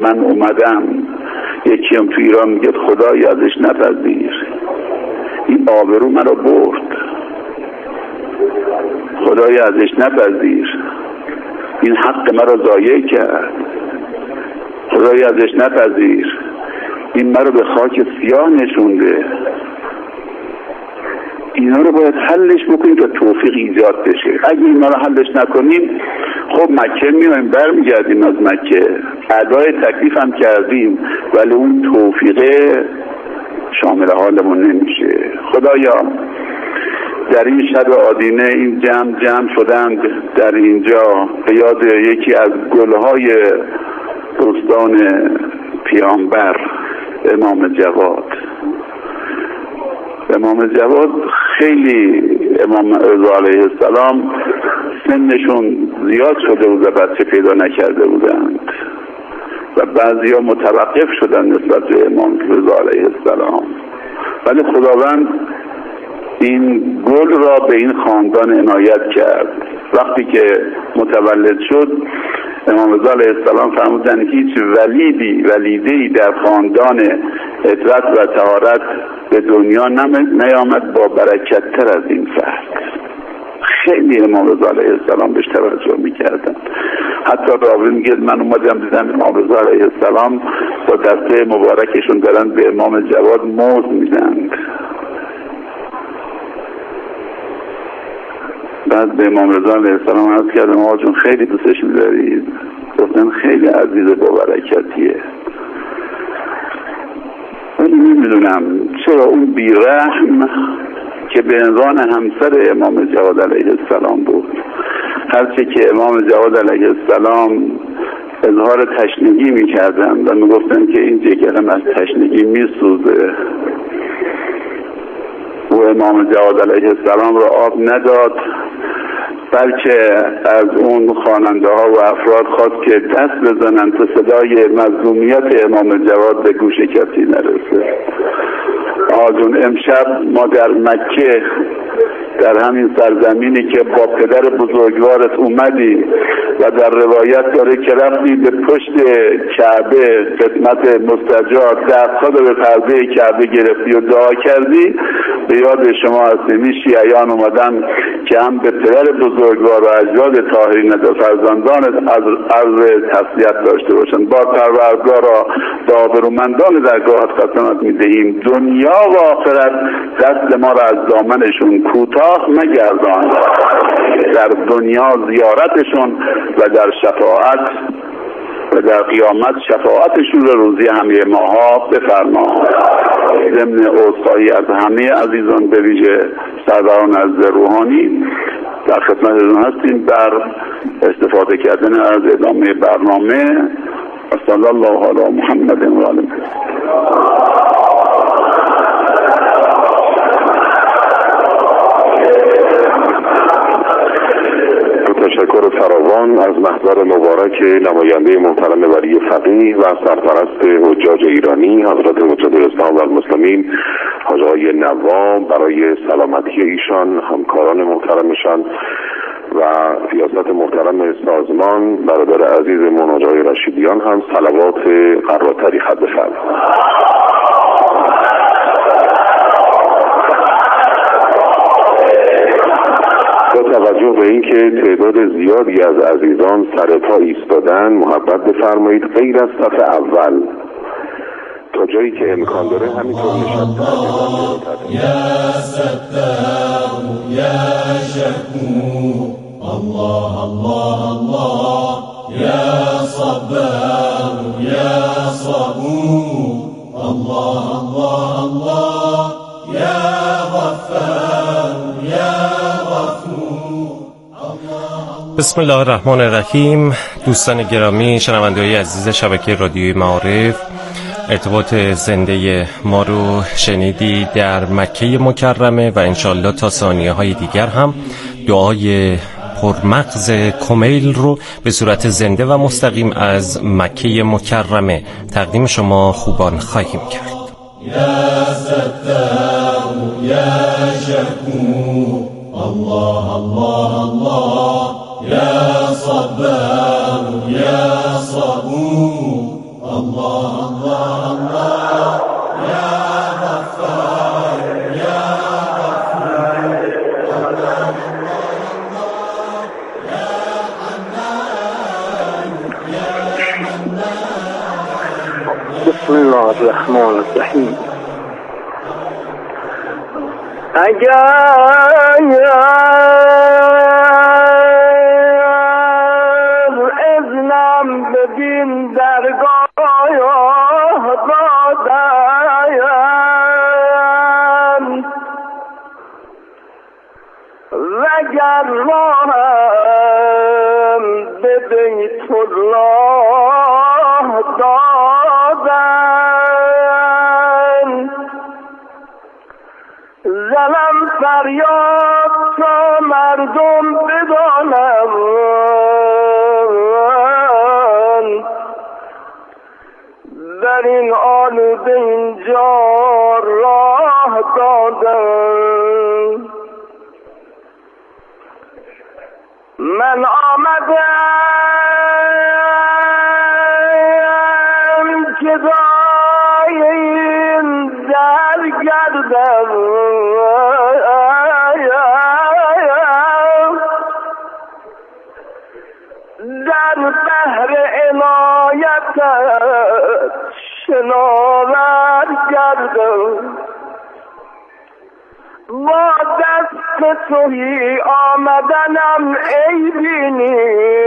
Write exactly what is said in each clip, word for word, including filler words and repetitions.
من اومدم، یکی هم تو ایران میگه خدای ازش نپذیر. این آبرو مرا برد، خدای ازش نپذیر. این حق مرا ضایع کرد، خدای ازش نپذیر. این مرا به خاک سیاه نشونده. اینا رو باید حلش بکنیم تا توفیق ایجاد بشه. اگه اینا رو حلش نکنیم، خب مکه میایم برمیگردیم از مکه، ادای تکلیف هم کردیم، ولی اون توفیقه شامل حالمون نمیشه. خدایا در این شب آدینه این جمع جمع شدند در اینجا به یاد یکی از گلهای بستان پیامبر، امام جواد. امام جواد خیلی، امام رضا علیه السلام سنشون زیاد شده بود و بچه پیدا نکرده بودند و بعضی ها متوقف شدن نسبت به امام رضا علیه السلام، ولی خداوند این گل را به این خاندان عنایت کرد. وقتی که متولد شد، امام رضا علیه السلام فرمودن که هیچ ولیدی ولیده‌ای در خاندان عترت و طهارت به دنیا نیامد با برکت تر از این فرد. خیلی امام رضا علیه السلام بهش توجه میکردن. حتی راوی میگه من اومدم دیدم امام رضا علیه السلام با دسته مبارکشون دارن به امام جواد موز میدن. بعد به امام رضا علیه السلام عرض کردم آقا جون خیلی دوستش می‌دارید؟ گفتن خیلی عزیز با برکتیه. ولی نمیدونم چرا اون بیرحم که به عنوان همسر امام جواد علیه السلام بود، هرچه که امام جواد علیه السلام اظهار تشنگی میکردن و میگفتن که این جگرم از تشنگی میسوزه، و امام جواد علیه السلام را آب نداد، بلکه از اون خواننده ها و افراد خواست که دست بزنن تا صدای مظلومیت امام جواد به گوش کسی نرسه. آجون امشب ما در مکه، در همین سرزمینی که با پدر بزرگوارت اومدی و در روایت داره که رفتی به پشت کعبه خدمت مستجار، دست‌ها رو به پرده کعبه گرفتی و دعا کردی، به یاد شما هستیم. این شیعیان اومدن که هم به پدر بزرگوار و اجداد طاهرین و فرزندان از عرض تسلیت داشته باشن. با پروردگارا به آبرومندان درگاهت قسمت میدهیم دنیا و آخرت دست ما را از دامنشون کوتاه مگردان، در دنیا زیارتشون و در شفاعت و در قیامت شفاعتشون رو روزی همه ماها بفرما. ضمن عذرخواهی از همه عزیزان به ویژه سروران از روحانی در خدمتتون هستیم بر استفاده کردن از ادامه برنامه. صلی الله علی محمد و آله. تشکر فراوان از محضر مبارک نماینده محترم ولی فقیه و سرپرست حجاج ایرانی حضرت مجدد الاسلام و المسلمین حاج آقای نوام برای سلامتی ایشان، همکاران محترمشان و ریاست محترم سازمان برادر عزیزمون حاج آقای رشیدیان هم صلوات قراتری خط بفرمایید. با توجه به اینکه تعداد زیادی از عزیزان سر پا ایستادن، محبت بفرمایید غیر از صف اول تا جایی که امکان داره همینطور نشسته یا ستار یا شکور الله الله الله یا صبر یا صبور الله الله الله یا غفار یا بسم الله الرحمن الرحیم. دوستان گرامی، شنونده‌های عزیز شبکه رادیوی معارف، ارتباط زنده ما رو شنیدی در مکه مکرمه و انشالله تا ثانیه های دیگر هم دعای پرمغز کمیل رو به صورت زنده و مستقیم از مکه مکرمه تقدیم شما خوبان خواهیم کرد. یا ستار یا شکور الله الله الله یا صبر یا صبور الله الله الله يا غفار يا غفور الله الله يا حنان يا منان. بسم الله الرحمن الرحیم. اگر اذنم بدین درگاه دادن وگر راهم به بیت الله دادن زنم فریاد تا مردم بدانم در این آلوده اینجا راه دادم. من آمدم که دای این در گردم در بحر عنایتت شناور گردم. با دست تویی آمدنم ای بینی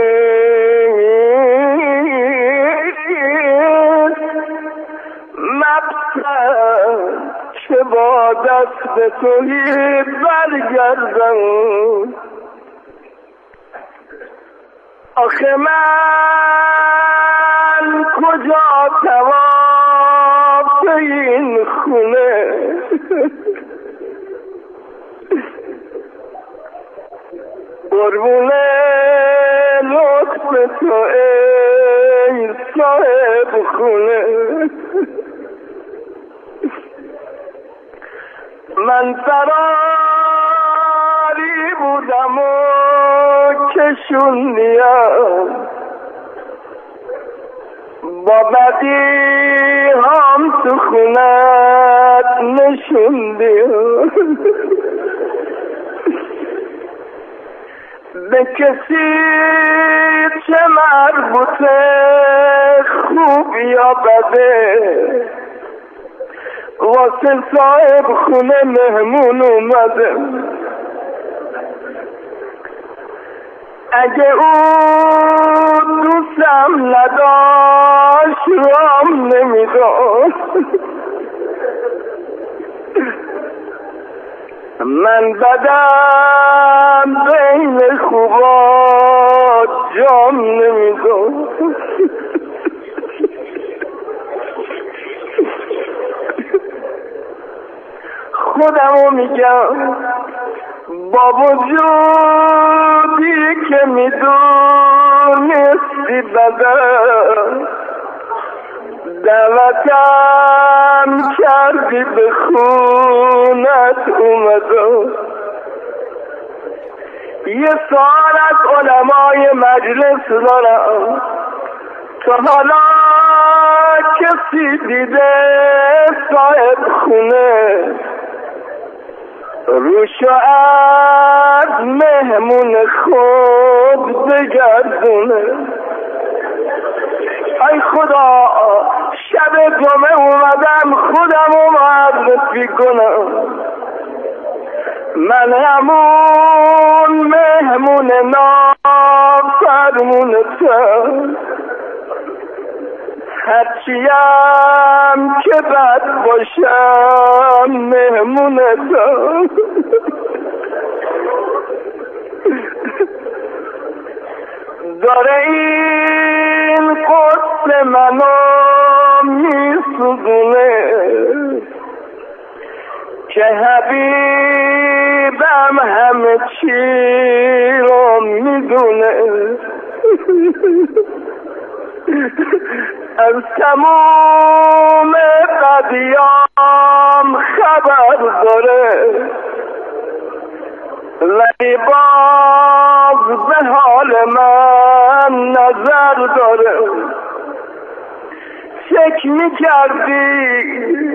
مبتن که با دست تویی برگردم. آخه من کجا تواف این خونه قربونه لطف تو ای صاحب خونه. من فراری بودم و کشوندیم با بدی هم تو خونت نشوندیم. به کسی چه مربوطه خوب یا بده واسه صاحب خونه مهمون اومده. اگه او دوستم نداشت رام نمیداشت من بدم بین خوبا جام نمیداشت. خودمو میگم با وجودی که میدونستی بدم دعوتم کردی به خونت اومدم. یه سال از علمای مجلس دارم تا حالا کسی دیده صاحب خونه روشو از مهمون خود بگردونه. ای خدا شب جمعه اومدم خودمو معرفی کنم. من همون مهمون نافرمونتم هرچیم که بد باشم مهمونتم. داره این قصه منو میسوزونه که حبیبم همه چی رو میدونه. از تموم قدیام خبر داره ولی باز به حال من نظر داره. فکر میکردی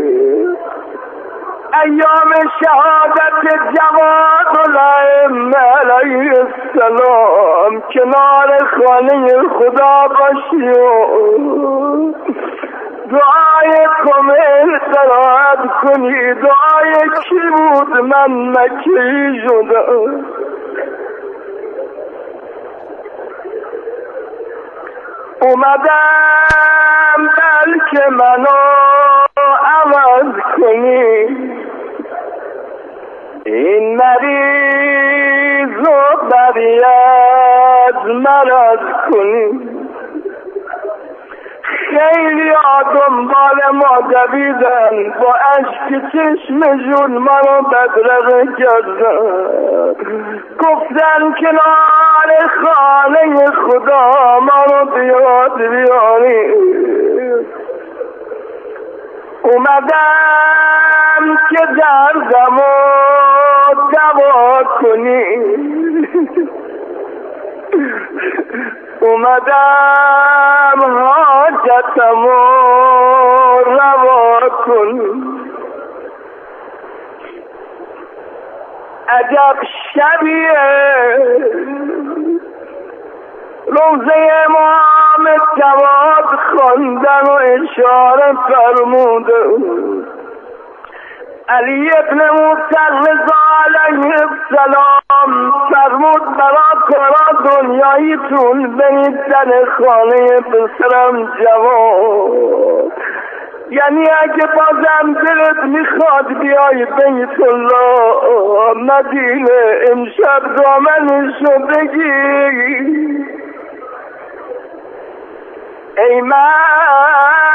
ایام شهادت جواد الائمه علیه السلام کنار خانه خدا باشی و دعای کامل قرائت کنی؟ دعای کی بود؟ من مکی شدم. اومدم بلکه منو عوض کنی، این مریض و بریت مرض کنی. خیلی آدم بال ما دویدن، با عشق چشمشون منو بدرقه کردن، گفتن کنار خانه خدا منو بیاد بیاری. اومدم که دردمو دوا کنی، اومدم حاجتمو روا کن. عجب شبیه روزه امام جواد خواندن و اشاره فرموده. علی ابن موسی رضا علیه السلام فرمود برا کارا دنیاییتون برید در خانه پسرم جواد، یعنی اگه بازم دلت میخواد بیای بیت الله مدینه، امشب دامنشو بگی. ای مرد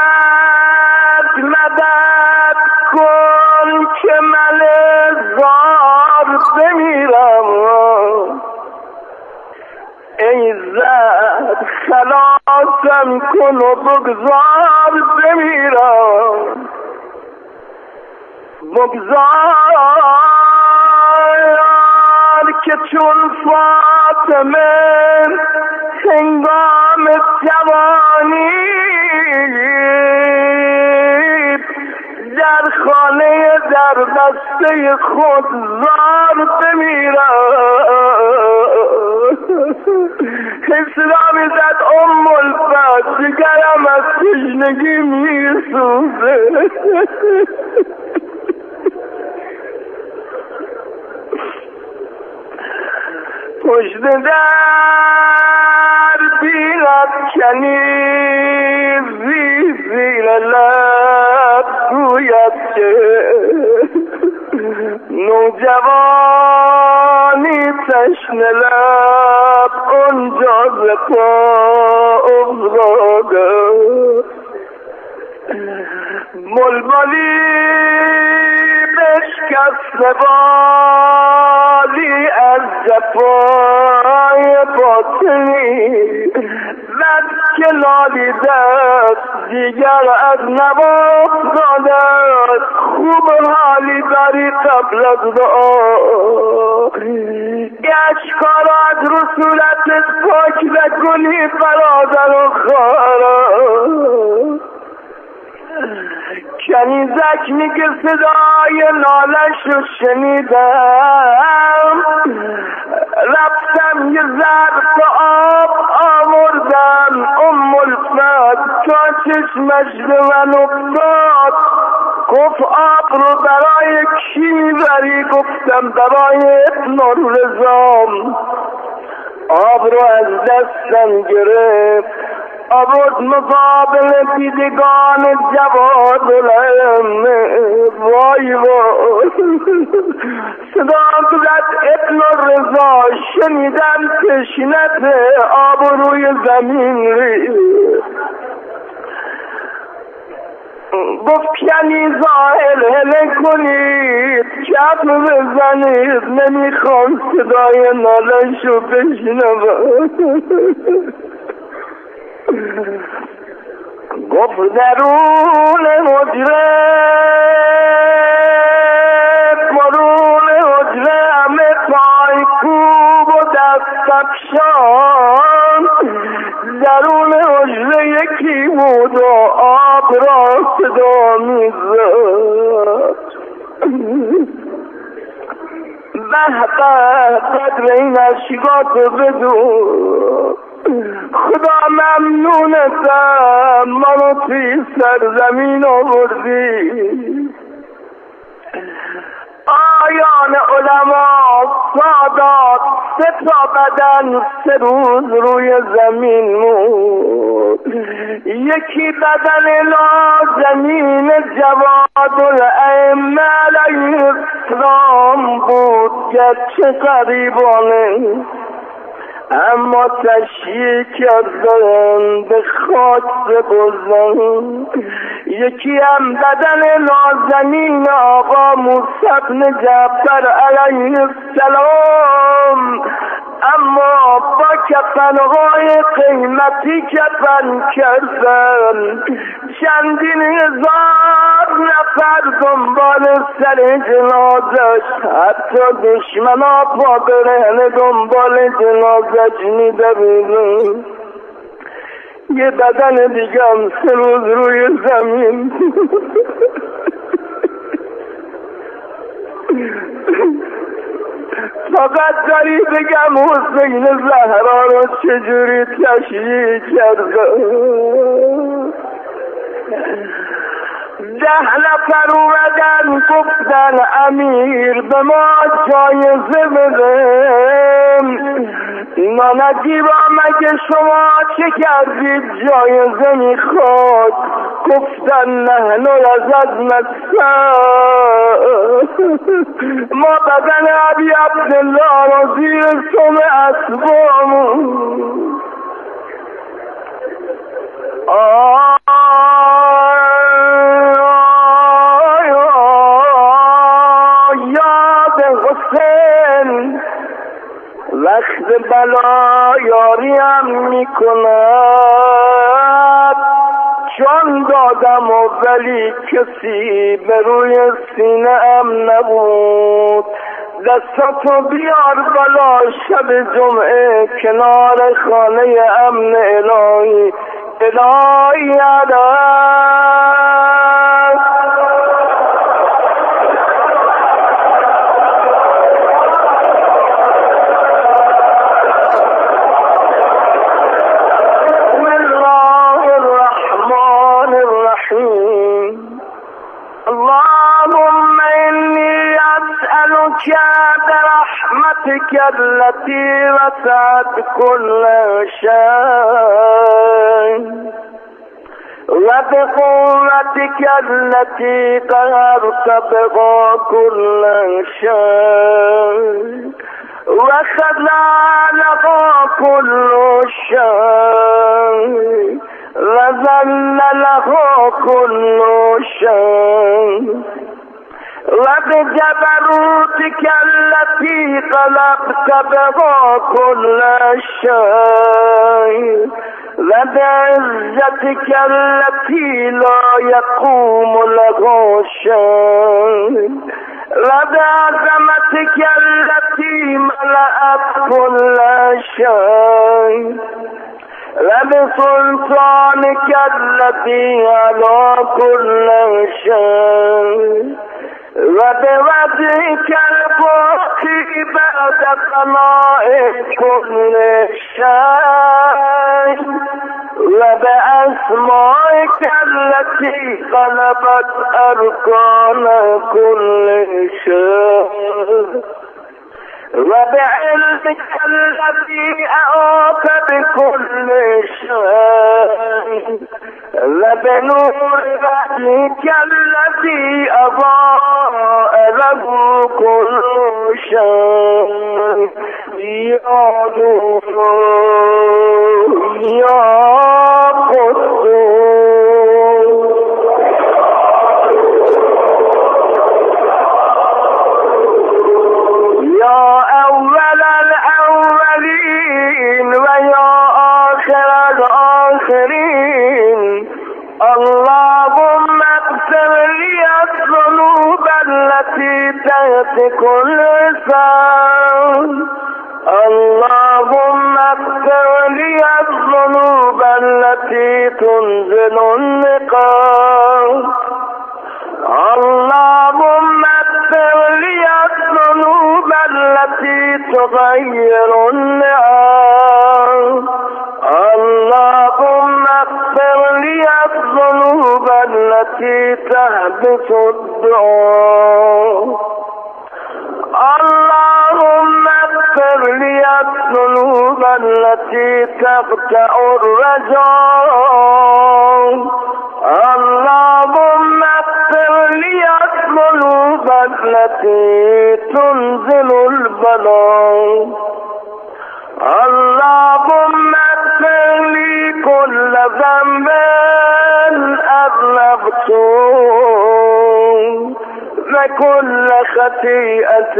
مدد کن که من زار بمیرم، ای زد خلاصم کن و بگذار بمیرم. بگذار که چون فاطمه هنگام جوانی در خانه در بسته خود زار بمیرم. اسلامی زد ام الفت دیگرم از تشنگی میسوزه. پشت در بیرد کنیزی زیر لب گوید که نوجوانی تشن لب اونجا زپا افتاده. بلبلی بشکست بالی از جفای باطنی، بد که لالی دست دیگر از نواف دادست. خوب حالی داری قبل از دعا، اشکار از رسولتت پاک نکنی برادر و خواهران. کنیزک میگه صدای نالش رو شنیدم، رفتم یه ظرف آب آوردم، ام الفت تا چشمش به من افتاد گفت آب رو برای کی میبری؟ گفتم برای ابن الرزام. آب رو از دستم گرفت آورد مقابل دیدگان جواد الائمه. وای وای صدا زد ابن الرزا، شنیدم تشنت آب روی زمین ریخت. گفت کنیزا هلهله کنید، کف بزنید، نمیخوام صدای نالشو بشنوم. گفت درون حجره برون حجره همه پای کوب و دست افشان، درون حجره یکی بود و آن را صدا میزد. به به قدر این عشقات بدون، خدا ممنونتم ما رو توی سرزمین آوردی. آیان علما سادات سه تا بدن سه روز روی زمین مود. یکی بدن نازنین جواد الائمه علیه السلام بود که چه غریبانه اما تشییع کردن به خاک بگذن. یکی هم بدن نازنین آقا موسی بن جعفر علیه السلام، اما با کفنهای قیمتی کفن کردن. چندین هزار نفر دنبال سر جنازش، حتی دشمنا پا برهنه دنبال جنازش میده بیرون. یه بدن دیگه هم سه روز روی زمین. فقط داری بگم حسین زهرا رو چجوری تشییع کرده. ده نفر اومدن گفتن امیر به ما جایزه بده. نانجیبا مگه شما چه کردید جایزه میخواد؟ گفتن نحن رزقنا ما بدن ابی عبدالله رو زیر سم اسبامون. آه وقت بلا یاریم میکند، جان دادم و ولی کسی به روی سینه ام نبود. دستاتو بیار بالا شب جمعه کنار خانه امن الهی. الهی عدد برحمتك التي وسعت كل شيء وبقوتك التي قهرت بها كل شيء وخذلها كل شيء وذل له كل شيء وبجبروتك التي قلبت بها كل شيء وبعزتك التي لا يقوم له شيء وبعظمتك التي ملأت كل شيء وبسلطانك الذي على كل شيء وبوضعك الباقي بعد فناء كل شيء وبأسمائك التي غلبت أركان كل شيء وبعلمك الذي أعاق بكل شيء وبنور وجهك الذي أضاء له كل شيء يا نور يا قدوس اللهم اغفر لي الذنوب التي تحت كل إنسان. اللهم اغفر لي الذنوب التي تنزل النقام. مغير النعم اللهم اغفر لي الذنوب التي تهبط الدعاء اللهم اغفر لي الذنوب التي تقطع الرجاء اللهم اغفر لي الذنوب التي تنزل البلاء اللهم اغفر لي كل ذنب أذنبته وكل خطيئة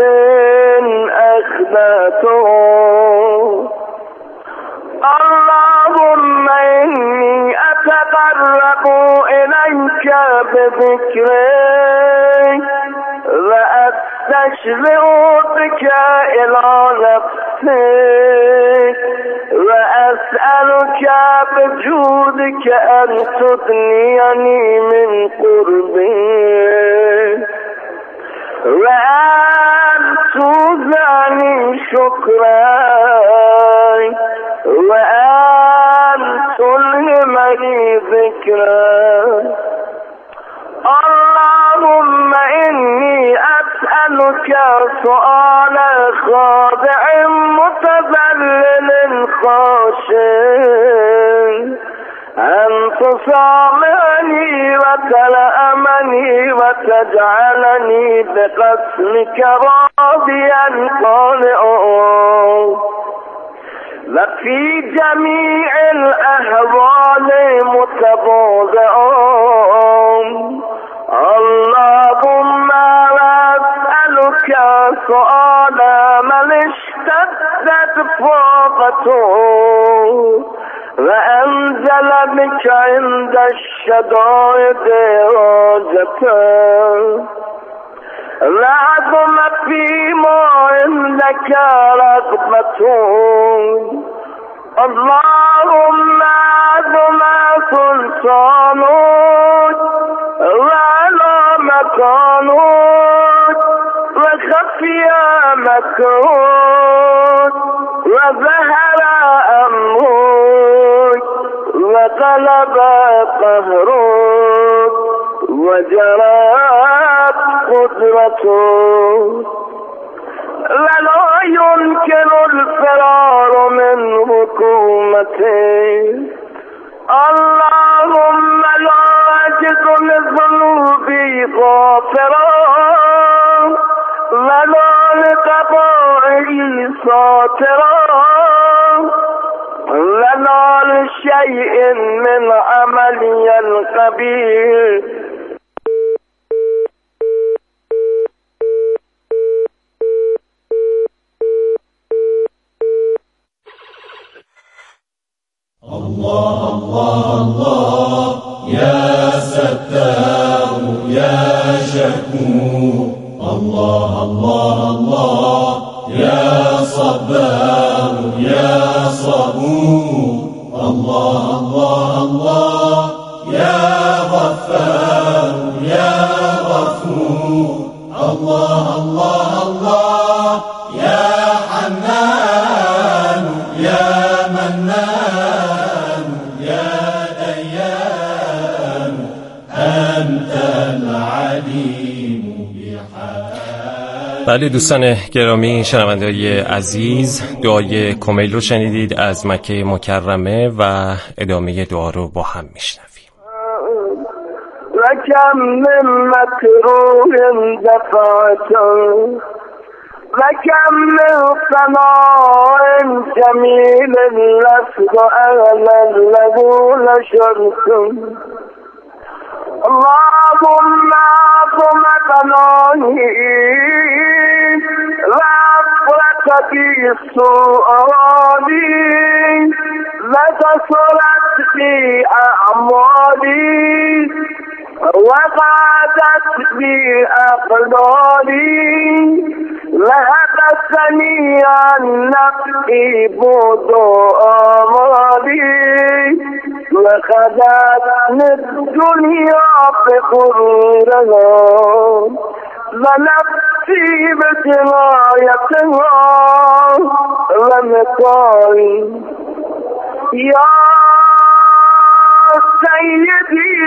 أخطأته اللهم إني أتقرب إليك بذكرك وأستشفع بك إلى نفسك وأسألك بجودك أن تثنيني من قربك وأن توزعني شكرك وأن تلهمني ذكرك اللهم إني أسألك سؤال خاضع متذلل خاشع أن تصامحني وتلأمني وتجعلني بقسمك راضيا قانعا وفي جميع الأحوال متواضعا اللهم أسألك سؤال من اشتدت فاقته وأنزل بك عند الشدائد راجته وعظم فيما عندك رغبته اللهم عظم سلطانك وعلى مكانك وخفي مكرك وظهر أمرك وغلب قهرك وجرت قدرتك ولا يمكن الفرار من حكومتك اللهم لا أجد لذنوبي غافرا ولا لقضائي ساترا ولا لشيء من عملي القبيح الله الله الله يا ستار يا شكور الله الله الله يا صبار يا صبور الله الله الله يا غفار يا غفور الله الله الله يا حنان يا منان يا ديان أنت العليم بحال. بله دوستان گرامی، شنونده‌های عزیز، دعای کمیل رو شنیدید از مکه مکرمه و ادامه دعا رو با هم میشنویم. وكم من مكروه دفعته وكم من ثناء جميل لست أهلا له لشرك اللهم أعظم ثنائي وأفرت في سؤالي وكسرت في أعمالي وقعدت بي أقداري وحبسني عن نفسي بعد آمالي وخدتني الدنيا بغرورها ونفس نصیب جنایت ها و مثالی یا سیدی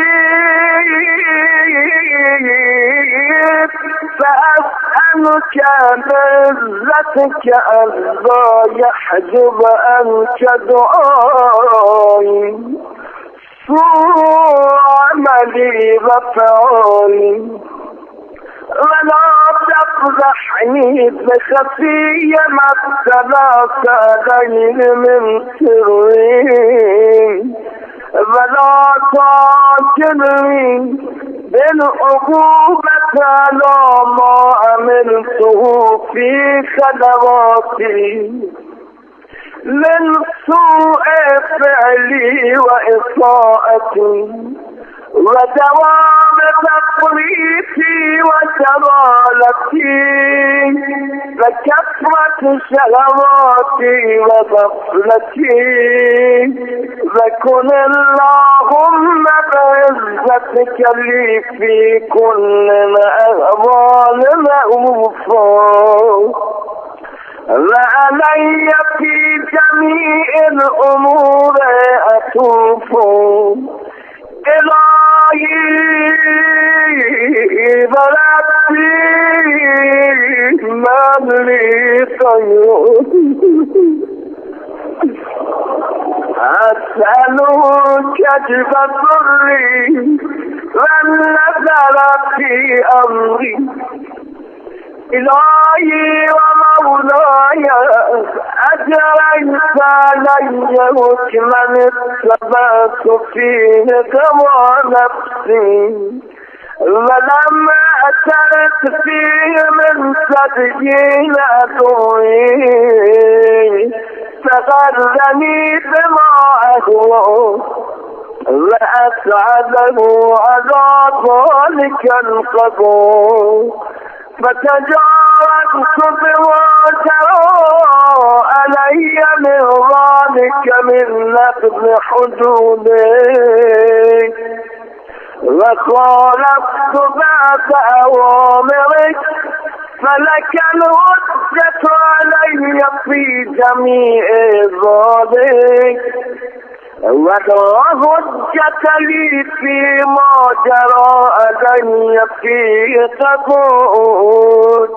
فأسألك بعزتك ألا يحجب عنك دعائي سوء عملي وفعالي ولا تفضحني بخفي ما ابتلاك غير من سري ولا تاكلني بالعقوبة على ما عملته في خلواتي من سوء فعلي وإساءتي ودوام تفريطي وشرالتي وكثرة شهواتي وغفلتي وكن اللهم بعزتك لي في كل الأهوال رؤوفا وعلي في جميع الأمور أتوب إلهي وربي من لي خير أسألك بضري والنذر في أمري إلهي ومولاي أجريت علي حكما اتبعت فيه هوى نفسي ولم أعترف فيه من سبيل عدوي فغرني بما أهوى وأسعده على ذلك القبول فتجاوزت بما جرى علي من ذلك من نقض حدودي وخالفت بعد أوامرك فلك الحجة علي في جميع ذلك ولا حجة لي فيما جرى علي في قبول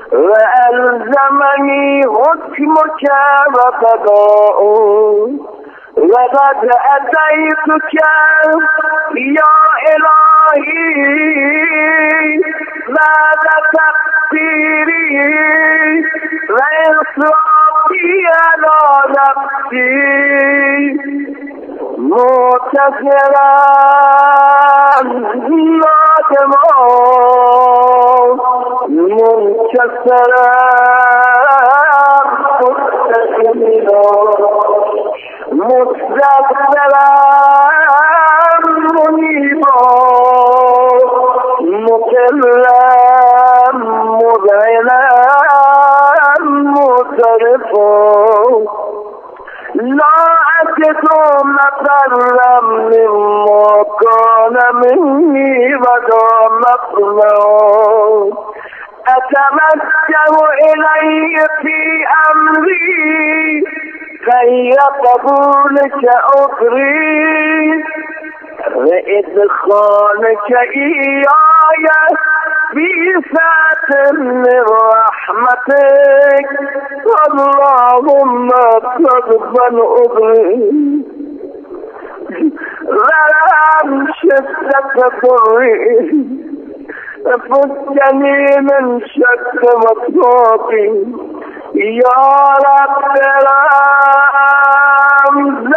وألزمني حكمك وقضاؤه وقد أتيتك يا إلهي بعد تقديري وإصرافي على نفسي متسرا نادما منكسرا مستسلما مستغفرا منيبا مقلا مذعنا مترفا لا أجد مقرا مما كان مني ولا مقرا أتمسك إلي في أمري كي قبولك أخري وإدخالك إياي في ساعة من رحمتك اللهم تقبل أخري ولم شدة ضري فكني من شك مطلوبي يا رب العالمين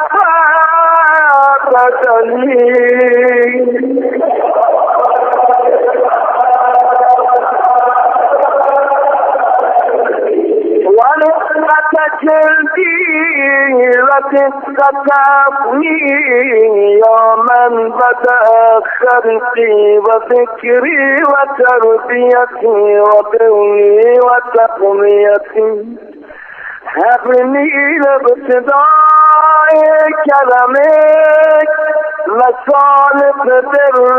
زفاك لي ونعمة جلدي وتستكفني يا من بدأ خلقي وذكري وتربيتي وبري وتقنيتي هبني لابتداء كلامك وصالح بر